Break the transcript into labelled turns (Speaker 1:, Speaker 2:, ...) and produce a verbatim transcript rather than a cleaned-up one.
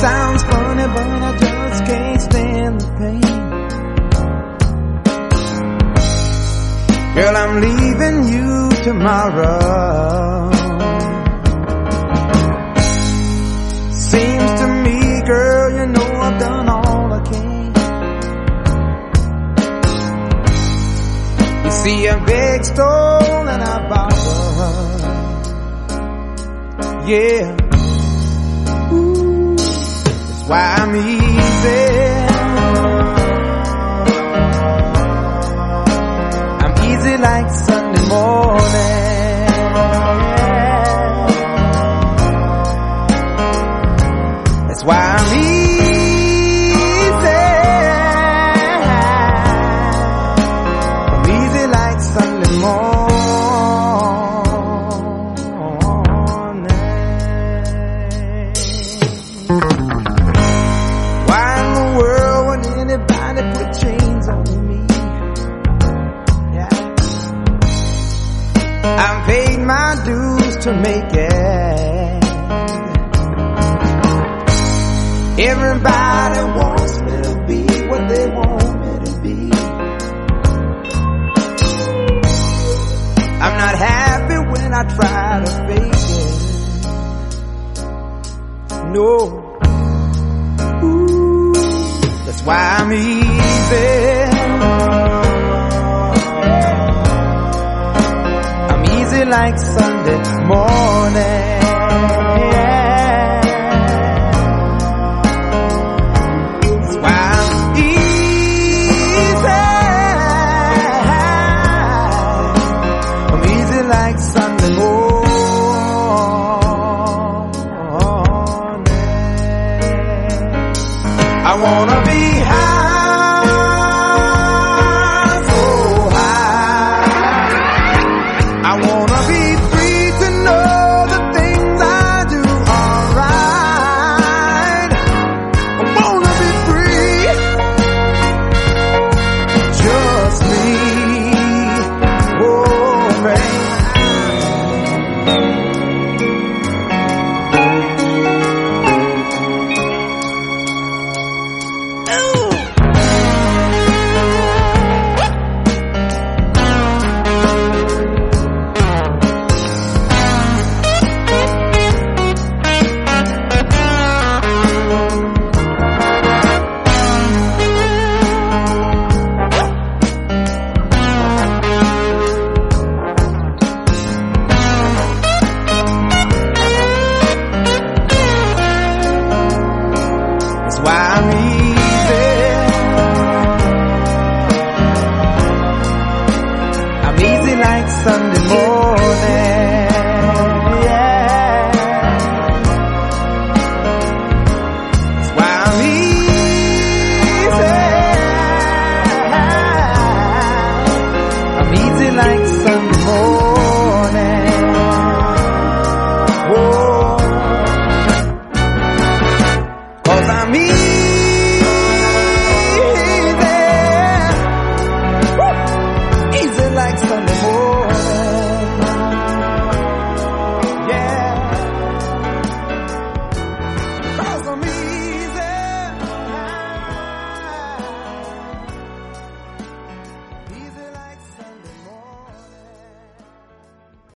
Speaker 1: sounds funny, but I just can't stand the pain. Girl, I'm leaving you tomorrow. Seems to me, girl, you know I've done all I can. You see, I beg, stole, and I borrowed. Yeah. Ooh, that's why I'm easy. I'm easy like Sunday morning. That's why I'm easy. I'm easy like Sunday morning. Why in the world would anybody put chains on me? Yeah. I've paid my dues to make it. Everybody wants me to be what they want me to be. I'm not happy when I try to fake it. No. Ooh, that's why I'm easy. I'm easy like Sunday morning. That's why I'm easy. I'm easy like Sunday morning. I wanna be high.